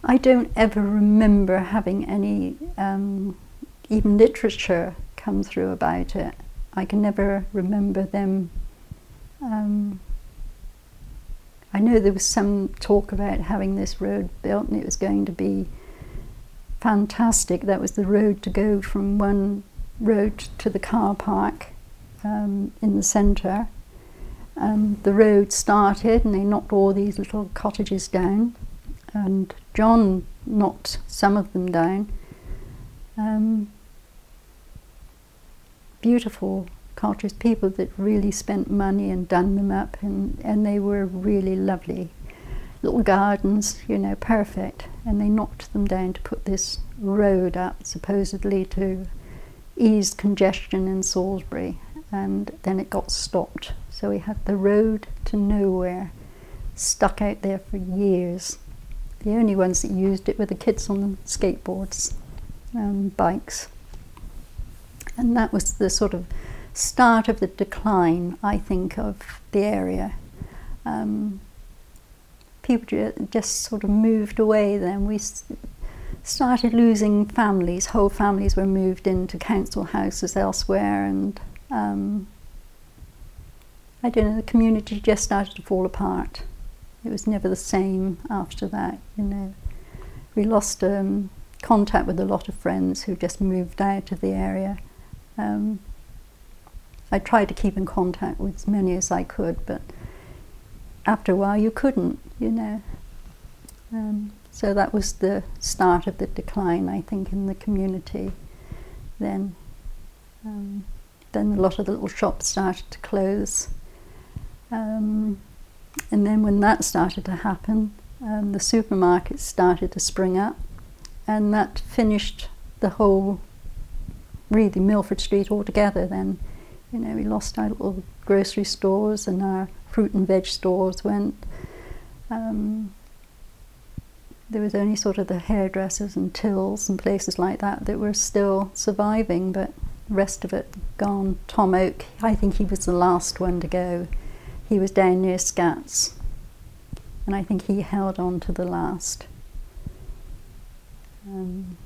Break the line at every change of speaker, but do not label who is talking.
I don't ever remember having any even literature come through about it. I can never remember them. I know there was some talk about having this road built and it was going to be fantastic. That was the road to go from one road to the car park in the centre. The road started and they knocked all these little cottages down, and John knocked some of them down. Beautiful cottages, people that really spent money and done them up, and they were really lovely. Little gardens, you know, perfect. And they knocked them down to put this road up, supposedly to ease congestion in Salisbury, and then it got stopped. So we had the road to nowhere, stuck out there for years. The only ones that used it were the kids on skateboards and bikes. And that was the sort of start of the decline, I think, of the area. People just sort of moved away then. We started losing families. Whole families were moved into council houses elsewhere, and I don't know, the community just started to fall apart. It was never the same after that, you know. We lost contact with a lot of friends who just moved out of the area. I tried to keep in contact with as many as I could, but after a while you couldn't, you know. So that was the start of the decline, I think, in the community then. Then a lot of the little shops started to close. And then when that started to happen, the supermarkets started to spring up, and that finished the whole, really, Milford Street altogether then. You know, we lost our little grocery stores, and our fruit and veg stores went. There was only sort of the hairdressers and tills and places like that that were still surviving, but the rest of it gone. Tom Oak, I think he was the last one to go. He was down near Scats, and I think he held on to the last.